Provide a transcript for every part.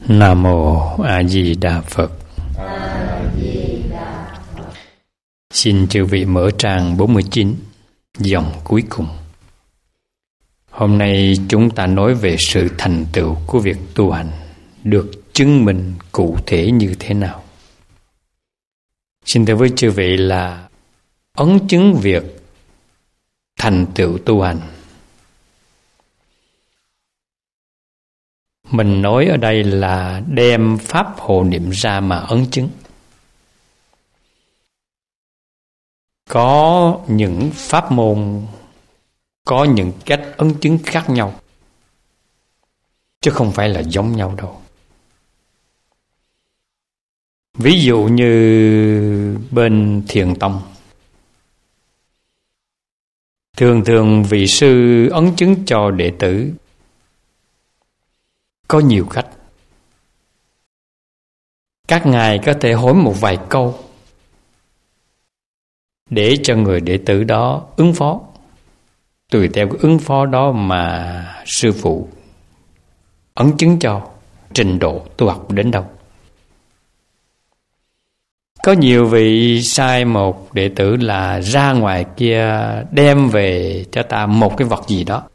Nam Mô A Di Đà Phật. Xin chư vị mở trang 49, dòng cuối cùng. Hôm nay chúng ta nói về sự thành tựu của việc tu hành được chứng minh cụ thể như thế nào. Xin thưa với chư vị là ấn chứng việc thành tựu tu hành. Mình nói ở đây là đem pháp hộ niệm ra mà ấn chứng. Có những pháp môn, có những cách ấn chứng khác nhau, chứ không phải là giống nhau đâu. Ví dụ như bên Thiền Tông, thường vị sư ấn chứng cho đệ tử có nhiều cách. Các ngài có thể hỏi một vài câu để cho người đệ tử đó ứng phó. Tùy theo cái ứng phó đó mà sư phụ ấn chứng cho trình độ tu học đến đâu. Có nhiều vị sai một đệ tử là ra ngoài kia đem về cho ta một cái vật gì đó,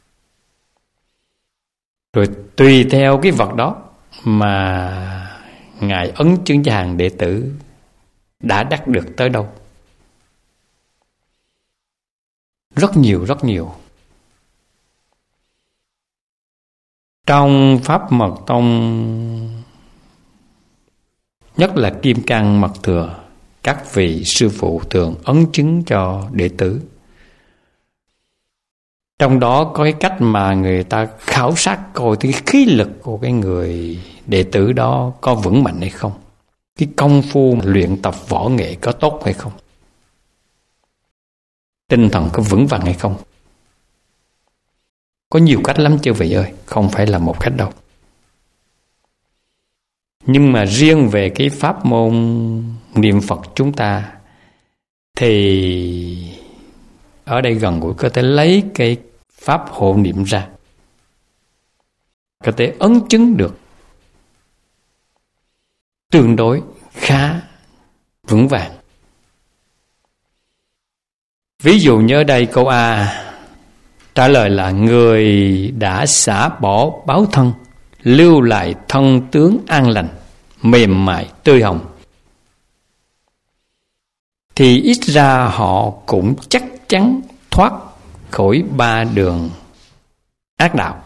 rồi tùy theo cái vật đó mà ngài ấn chứng cho hàng đệ tử đã đắc được tới đâu. Rất nhiều. Trong Pháp Mật Tông, nhất là Kim Cang Mật Thừa, các vị sư phụ thường ấn chứng cho đệ tử. Trong đó có cái cách mà người ta khảo sát coi cái khí lực của cái người đệ tử đó có vững mạnh hay không, cái công phu luyện tập võ nghệ có tốt hay không, tinh thần có vững vàng hay không. Có nhiều cách lắm chư vị ơi, không phải là một cách đâu. Nhưng mà riêng về cái pháp môn niệm Phật chúng ta thì ở đây gần gũi có thể lấy cái pháp hộ niệm ra, có thể ấn chứng được tương đối khá vững vàng. Ví dụ như ở đây câu A trả lời là: người đã xả bỏ báo thân, lưu lại thân tướng an lành, mềm mại tươi hồng, thì ít ra họ cũng chắc chắn thoát khỏi ba đường ác đạo.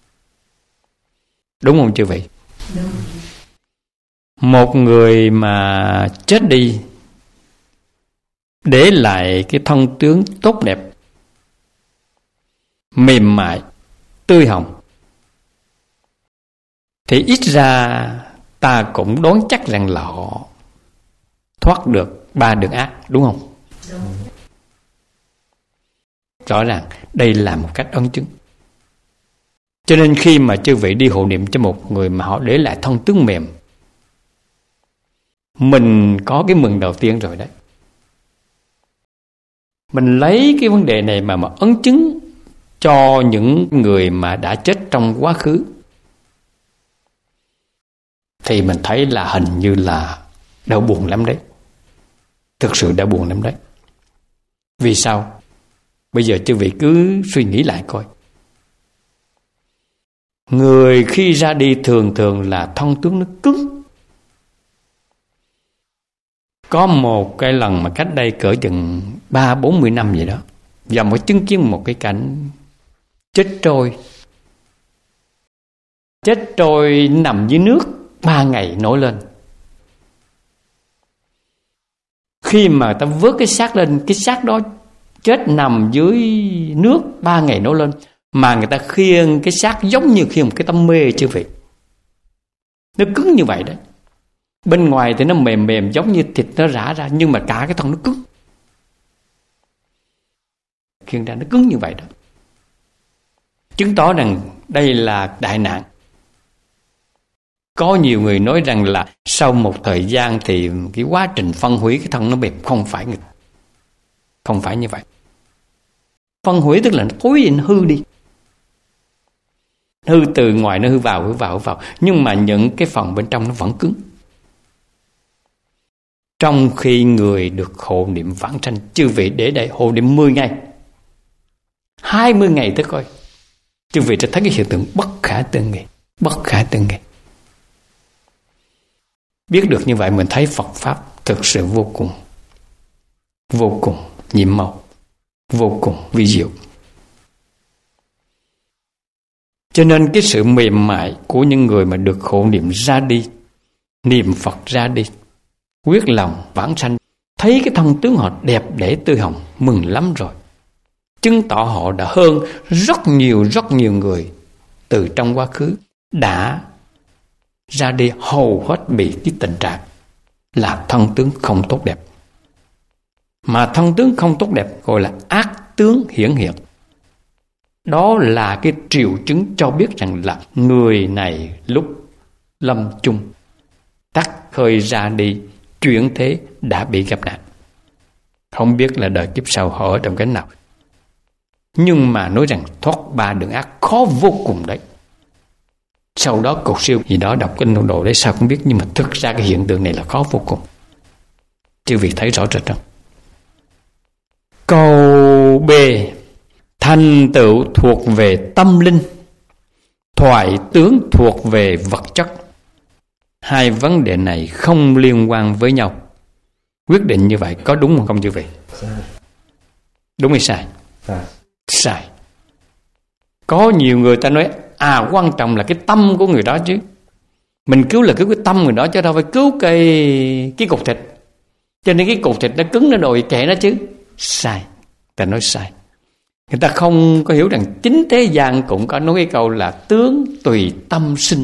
Đúng không chư vị? Đúng. Một người mà chết đi để lại cái thân tướng tốt đẹp, mềm mại tươi hồng, thì ít ra ta cũng đoán chắc rằng là họ thoát được ba đường ác, đúng không? Đúng. Rõ ràng đây là một cách ấn chứng. Cho nên khi mà chư vị đi hộ niệm cho một người mà họ để lại thân tướng mềm, mình có cái mừng đầu tiên rồi đấy. Mình lấy cái vấn đề này mà ấn chứng cho những người mà đã chết trong quá khứ, thì mình thấy là hình như là đau buồn lắm đấy. Thực sự đau buồn lắm đấy. Vì sao? Bây giờ chư vị cứ suy nghĩ lại coi. Người khi ra đi thường là thân tướng nó cứng. Có một cái lần mà cách đây cỡ chừng 30-40 năm vậy đó, và mới chứng kiến một cái cảnh chết trôi. Chết trôi nằm dưới nước 3 ngày nổi lên. Khi mà ta vớt cái xác lên, cái xác đó chết nằm dưới nước 3 ngày nổi lên, mà người ta khiêng cái xác giống như khiêng một cái tấm mê chứ vị. Nó cứng như vậy đấy. Bên ngoài thì nó mềm giống như thịt nó rã ra, nhưng mà cả cái thân nó cứng. Khiêng ra nó cứng như vậy đó. Chứng tỏ rằng đây là đại nạn. Có nhiều người nói rằng là sau một thời gian thì cái quá trình phân hủy cái thân nó mềm. Không phải như vậy. Phân hủy tức là nó thối đi, nó hư đi. Hư từ ngoài nó hư vào. Nhưng mà những cái phần bên trong nó vẫn cứng. Trong khi người được hộ niệm vãng sanh, chư vị để đây hộ niệm 10 ngày, 20 ngày tới coi, chư vị sẽ thấy cái hiện tượng bất khả tư nghị. Biết được như vậy mình thấy Phật Pháp thực sự vô cùng nhiệm màu, vô cùng vi diệu. Cho nên cái sự mềm mại của những người mà được hộ niệm ra đi, niệm Phật ra đi, quyết lòng vãng sanh, thấy cái thân tướng họ đẹp để tươi hồng, mừng lắm rồi. Chứng tỏ họ đã hơn rất nhiều người từ trong quá khứ đã ra đi, hầu hết bị cái tình trạng là thân tướng không tốt đẹp. Mà thân tướng không tốt đẹp gọi là ác tướng hiển hiện. Đó là cái triệu chứng cho biết rằng là người này lúc lâm chung, tắt hơi ra đi, chuyển thế đã bị gặp nạn. Không biết là đời kiếp sau họ ở trong cái nào. Nhưng mà nói rằng thoát ba đường ác khó vô cùng đấy. Sau đó cầu siêu gì đó đọc kinh đồ đấy sao không biết. Nhưng mà thực ra cái hiện tượng này là khó vô cùng. Chư vị thấy rõ rệt không? Câu B, thành tựu thuộc về tâm linh, thoại tướng thuộc về vật chất. Hai vấn đề này không liên quan với nhau. Quyết định như vậy có đúng không chư vị? Đúng hay sai? Sai. Có nhiều người ta nói quan trọng là cái tâm của người đó chứ. Mình cứu là cứu cái tâm người đó chứ đâu phải cứu cái cục thịt. Cho nên cái cục thịt nó cứng nó đòi kệ nó chứ. Sai. Ta nói sai. Người ta không có hiểu rằng chính thế gian cũng có nói cái câu là tướng tùy tâm sinh,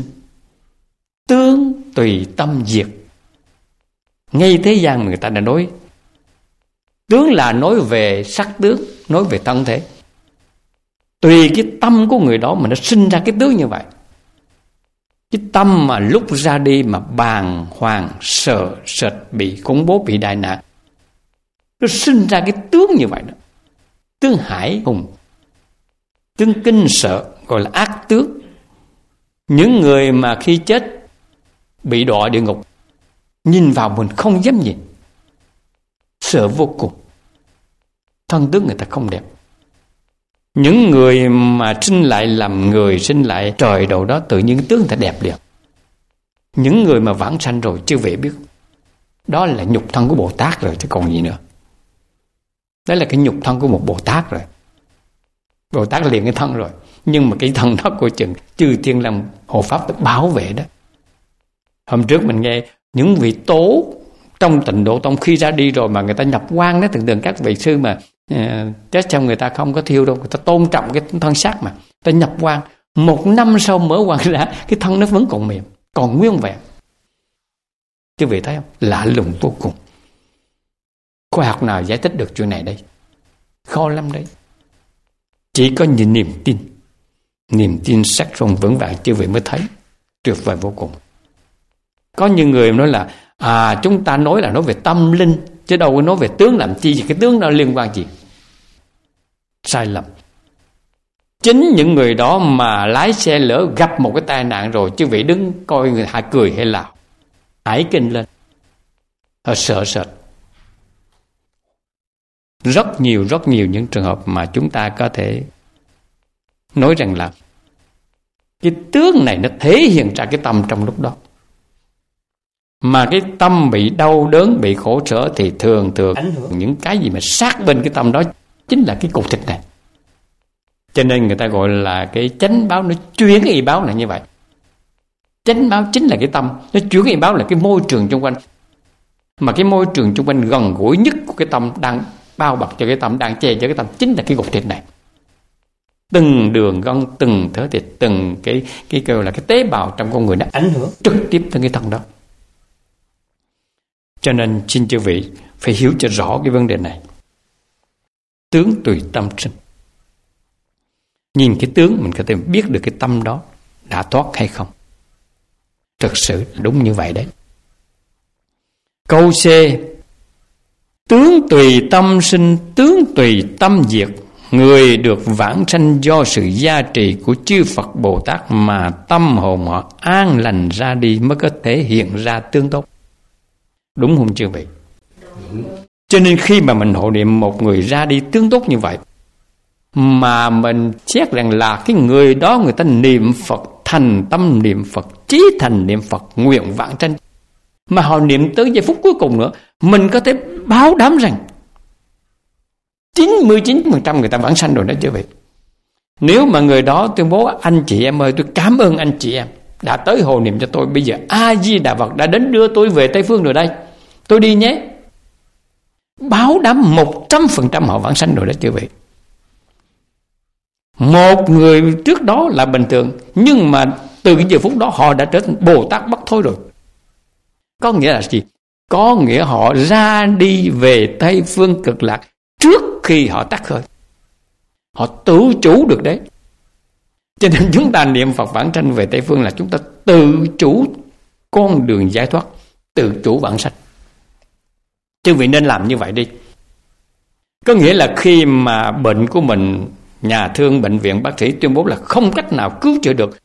tướng tùy tâm diệt. Ngay thế gian người ta đã nói tướng là nói về sắc tướng, nói về thân thể. Tùy cái tâm của người đó mà nó sinh ra cái tướng như vậy. Cái tâm mà lúc ra đi mà bàng hoàng, sợ sệt, bị khủng bố, bị đại nạn, nó sinh ra cái tướng như vậy đó. Tướng hải hùng, tướng kinh sợ, gọi là ác tướng. Những người mà khi chết bị đọa địa ngục, nhìn vào mình không dám nhìn, sợ vô cùng. Thân tướng người ta không đẹp. Những người mà sinh lại làm người, sinh lại trời đầu đó, tự nhiên tướng người ta đẹp liền. Những người mà vãng sanh rồi chưa về biết, đó là nhục thân của Bồ Tát rồi chứ còn gì nữa. Đó là cái nhục thân của một Bồ Tát rồi. Bồ Tát liền cái thân rồi. Nhưng mà cái thân đó của chừng chư thiên làm hộ pháp bảo vệ đó. Hôm trước mình nghe những vị tố trong Tịnh Độ Tông khi ra đi rồi mà người ta nhập quan đó, thường các vị sư mà chết xong người ta không có thiêu đâu, người ta tôn trọng cái thân xác mà, ta nhập quan 1 năm sau mở quan ra cái thân nó vẫn còn mềm, còn nguyên vẹn. Chứ vị thấy không? Lạ lùng vô cùng. Khoa học nào giải thích được chuyện này đây? Khó lắm đấy. Chỉ có những niềm tin sắc son vững vàng chứ vị mới thấy. Tuyệt vời vô cùng. Có những người nói là chúng ta nói là nói về tâm linh, chứ đâu có nói về tướng làm chi, cái tướng đó liên quan gì? Sai lầm. Chính những người đó mà lái xe lỡ gặp một cái tai nạn rồi, chứ vị đứng coi người ta cười hay là hãy kinh lên, họ sợ sệt. Rất nhiều những trường hợp mà chúng ta có thể nói rằng là cái tướng này nó thể hiện ra cái tâm trong lúc đó. Mà cái tâm bị đau đớn, bị khổ sở thì thường ảnh hưởng những cái gì mà sát bên cái tâm đó chính là cái cục thịt này. Cho nên người ta gọi là cái chánh báo, nó chuyển cái y báo là như vậy. Chánh báo chính là cái tâm, nó chuyển cái y báo là cái môi trường xung quanh. Mà cái môi trường xung quanh gần gũi nhất của cái tâm đang bao bọc cho cái tâm, đang che cho cái tâm chính là cái cục thịt này. Từng đường gân, từng thớ thịt, từng cái kêu là cái tế bào trong con người nó ảnh hưởng trực tiếp tới cái thân đó. Cho nên xin chư vị phải hiểu cho rõ cái vấn đề này. Tướng tùy tâm sinh. Nhìn cái tướng mình có thể biết được cái tâm đó đã thoát hay không. Thực sự đúng như vậy đấy. Câu C, tướng tùy tâm sinh, tướng tùy tâm diệt. người được vãng sanh do sự gia trì của chư Phật Bồ Tát mà tâm hồn họ an lành ra đi mới có thể hiện ra tương tốt. Đúng không chư vị? Cho nên khi mà mình hộ niệm một người ra đi tương tốt như vậy, mà mình xét rằng là cái người đó người ta niệm Phật, thành tâm niệm Phật, chí thành niệm Phật, nguyện vãng sanh, mà họ niệm tới giây phút cuối cùng nữa, mình có thể báo đáp rằng 99% người ta vãng sanh rồi đó chứ vậy. Nếu mà người đó tuyên bố anh chị em ơi, tôi cảm ơn anh chị em đã tới hộ niệm cho tôi, bây giờ A Di Đà Phật đã đến đưa tôi về Tây Phương rồi đây, tôi đi nhé, báo đáp 100% họ vãng sanh rồi đó chứ vậy. Một người trước đó là bình thường, nhưng mà từ cái giờ phút đó họ đã trở thành Bồ Tát Bất Thối rồi. Có nghĩa là gì? Có nghĩa họ ra đi về Tây Phương Cực Lạc trước khi họ tắt hơi. Họ tự chủ được đấy. Cho nên chúng ta niệm Phật vãng sanh về Tây Phương là chúng ta tự chủ con đường giải thoát, tự chủ vãng sanh. Chứ vì nên làm như vậy đi. Có nghĩa là khi mà bệnh của mình, nhà thương, bệnh viện, bác sĩ tuyên bố là không cách nào cứu chữa được,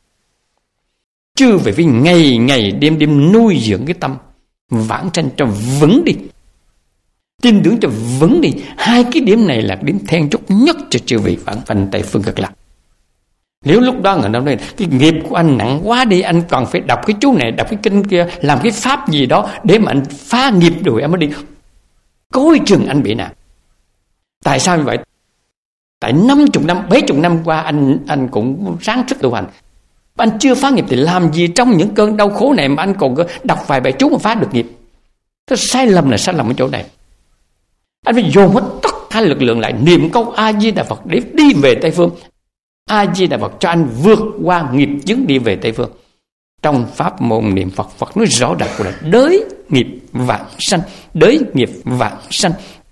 chứ về vì ngày ngày đêm đêm nuôi dưỡng cái tâm vãng sanh cho vững đi, tin tưởng cho vững đi. Hai cái điểm này là điểm then chốt nhất cho chư vị vãng sanh Tây Phương Cực Lạc. Nếu lúc đó người nói cái nghiệp của anh nặng quá đi, anh còn phải đọc cái chú này, đọc cái kinh kia, làm cái pháp gì đó để mà anh phá nghiệp rồi anh mới đi, coi chừng anh bị nạn. Tại sao như vậy? Tại 50 năm, 70 năm qua anh cũng ráng sức tu hành, anh chưa phá nghiệp thì làm gì trong những cơn đau khổ này mà anh còn đọc vài bài chú mà phá được nghiệp? Cái sai lầm là sai lầm ở chỗ này. Anh phải dồn hết tất cả lực lượng lại niệm câu A Di Đà Phật để đi về Tây Phương. A Di Đà Phật cho anh vượt qua nghiệp chướng đi về Tây Phương. Trong pháp môn niệm Phật, Phật nói rõ ràng là đới nghiệp vãng sanh, đới nghiệp vãng sanh,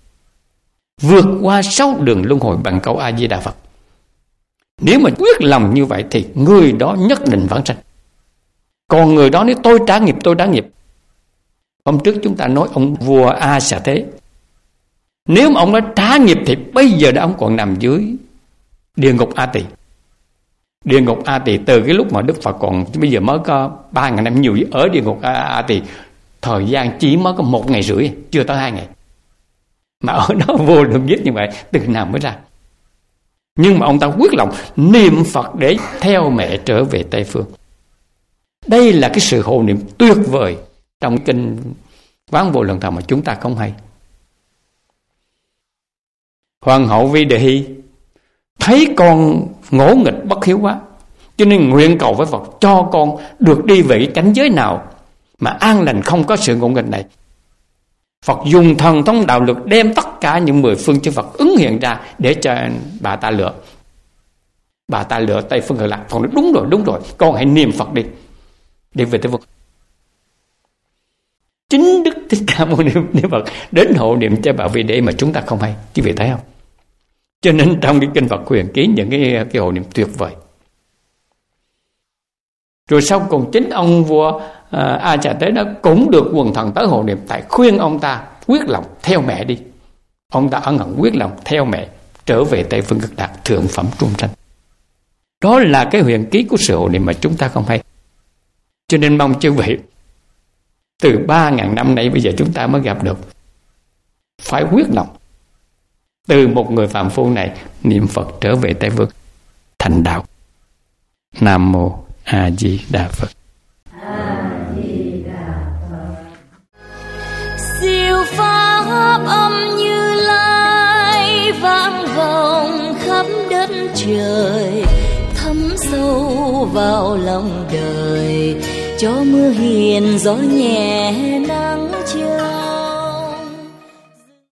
vượt qua 6 đường luân hồi bằng câu A Di Đà Phật. Nếu mà quyết lòng như vậy thì người đó nhất định vãng sanh. Còn người đó nếu tôi trả nghiệp. Hôm trước chúng ta nói ông vua A Xà Thế, nếu mà ông đã trả nghiệp thì bây giờ đã ông còn nằm dưới địa ngục A Tỳ. Địa ngục A Tỳ từ cái lúc mà Đức Phật còn bây giờ mới có 3.000 năm nhiều, ở địa ngục A Tỳ thời gian chỉ mới có 1 ngày rưỡi, chưa tới 2 ngày. Mà ở đó vô lượng kiếp như vậy, từ nào mới ra? Nhưng mà ông ta quyết lòng niệm Phật để theo mẹ trở về Tây Phương. Đây là cái sự hộ niệm tuyệt vời trong kinh Quán Vô Lượng Thọ mà chúng ta không hay. Hoàng hậu Vi Đề Hy thấy con ngỗ nghịch bất hiếu quá, cho nên nguyện cầu với Phật cho con được đi về cái cảnh giới nào mà an lành, không có sự ngỗ nghịch này. Phật dùng thần thông đạo lực đem tất cả những 10 phương chư Phật ứng hiện ra để cho bà ta lựa. Bà ta lựa Tây Phương Cực Lạc. Phật nói đúng rồi, con hãy niệm Phật đi để về Tây Phương. Chính Đức Thích Ca Mâu Ni Phật đến hộ niệm cho bà Vi Đề mà chúng ta không hay, quý vị thấy không? Cho nên trong cái kinh Phật Huyền Ký những cái hộ niệm tuyệt vời. Rồi sau cùng chính ông vua A Xà Thế đó cũng được quần thần tới hộ niệm, tại khuyên ông ta quyết lòng theo mẹ đi. Ông ta ân hận quyết lòng theo mẹ trở về Tây Phương Cực Lạc, thượng phẩm trung sanh. Đó là cái huyền ký của sự hộ niệm mà chúng ta không hay. Cho nên mong chư vị từ 3.000 năm nay bây giờ chúng ta mới gặp được, phải quyết lòng từ một người phàm phu này niệm Phật trở về Tây Phương thành đạo. Nam Mô A Di Đà Phật. A Di Đà Phật. Siêu pháp âm Như Lai vang vọng khắp đất trời, thấm sâu vào lòng đời, cho mưa hiền gió nhẹ nắng